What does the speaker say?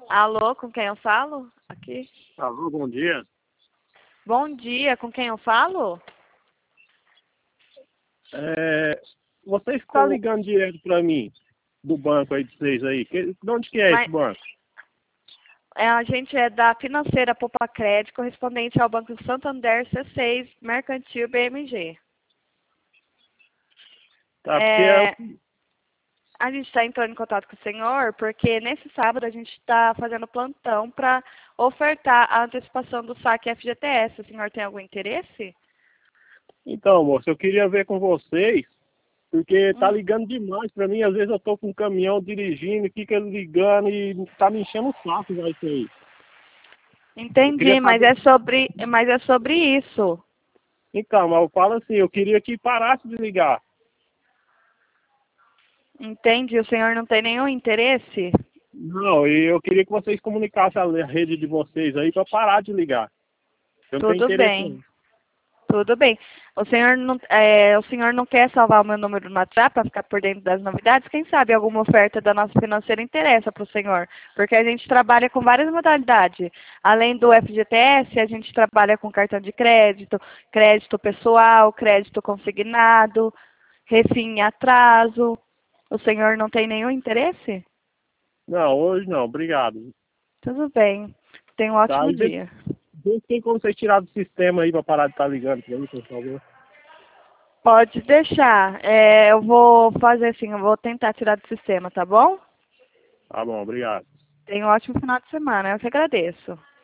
Alô, com quem eu falo? Aqui. Alô, bom dia. Bom dia, com quem eu falo? Você está ligando direto para mim, do banco aí de vocês aí. De onde que é esse Mas, banco? a gente é da Financeira Poupa Crédito, correspondente ao Banco Santander C6 Mercantil BMG. Tá, porque A gente está entrando em contato com o senhor porque nesse sábado a gente está fazendo plantão para ofertar a antecipação do saque FGTS. O senhor tem algum interesse? Então, moço, eu queria ver com vocês, porque tá ligando demais para mim. Às vezes eu tô com um caminhão dirigindo, fica ligando e tá me enchendo o saco já isso aí. Eu queria Entendi, saber. mas é sobre isso. Então, mas eu falo assim, eu queria que parasse de ligar. Entendi, o senhor não tem nenhum interesse? Não, e eu queria que vocês comunicassem a rede de vocês aí para parar de ligar. Eu não tenho Tudo interesse bem, não. tudo bem. O senhor não quer salvar o meu número no WhatsApp para ficar por dentro das novidades? Quem sabe alguma oferta da nossa financeira interessa para o senhor? Porque a gente trabalha com várias modalidades. Além do FGTS, a gente trabalha com cartão de crédito, crédito pessoal, crédito consignado, refim em atraso. O senhor não tem nenhum interesse? Não, hoje não, obrigado. Tudo bem. Tenha um Tá? ótimo E dia. tem como vocês tirar do sistema aí para parar de estar ligando para mim, por favor? Pode deixar. Eu vou fazer assim, eu vou tentar tirar do sistema, tá bom? Tá bom, obrigado. Tenha um ótimo final de semana. Eu que agradeço.